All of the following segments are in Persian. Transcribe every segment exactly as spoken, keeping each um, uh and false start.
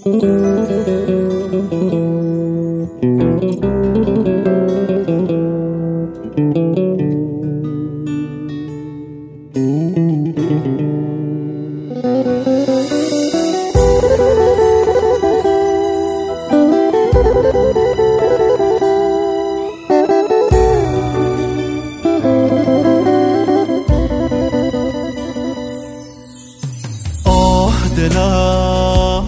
دلم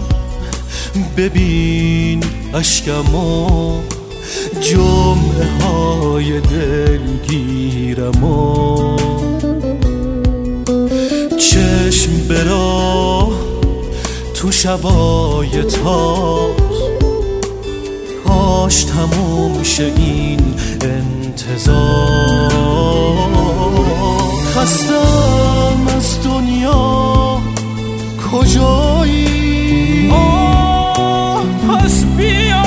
ببین اشکمو، جمعه های دلگیرمو، چشم برا تو شبای تار، کاش تموم شه این انتظار. خستم از دنیا، کجایی؟ آه پس بیا،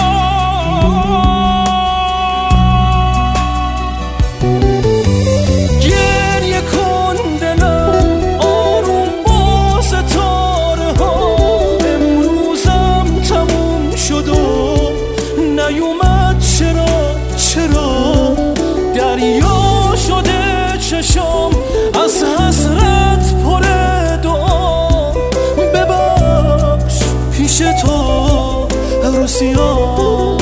گریه کن دلم آروم با ستاره ها. امروزم تموم شد و نیومد، چرا چرا دریا شده چشم از حسرت پر دعا. ببخش پیش تو عروسیان،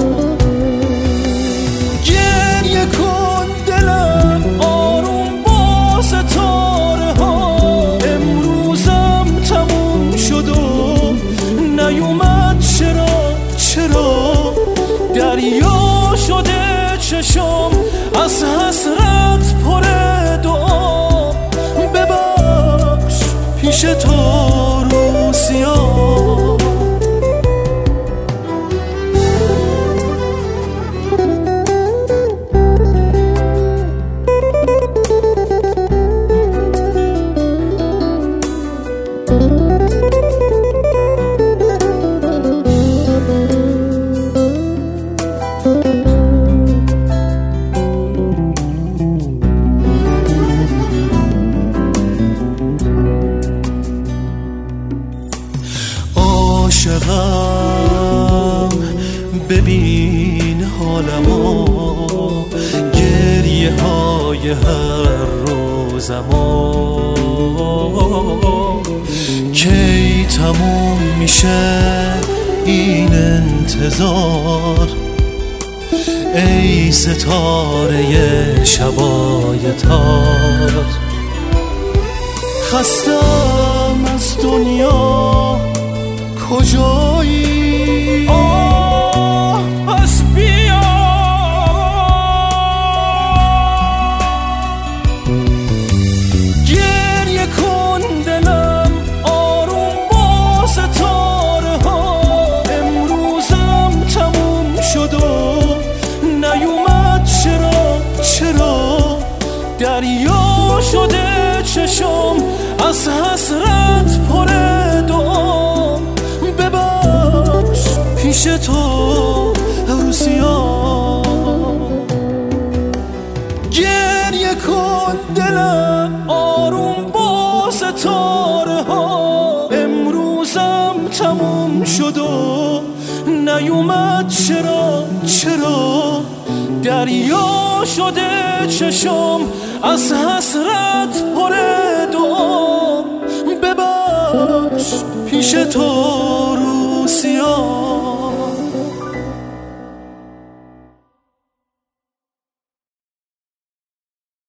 گریه کن دلم آروم با ستاره ها. امروزم تموم شد و نیومد، چرا چرا دریا شده چشم از حسرت پر دعا. ببخش پیش تو عروسیان. عاشقم ببین حالمو، گریه های هر روزمو، کی تموم میشه این انتظار؟ ای ستاره شبای تار، خستم از دنیا، کجایی؟ آه پس بیا، گریه کن دلم آروم با ستاره ها. امروزم تموم شد و نیومد، چرا چرا دریا شده چشم از حسرت پر دعا. ببخش پیش تو عروسیان، گریه کن دلم آروم با ستاره ها. امروزم تموم شد و نیومد، چرا چرا دریا شده چشم از حسرت پر دعا. ببخش پیش تو عروسیان.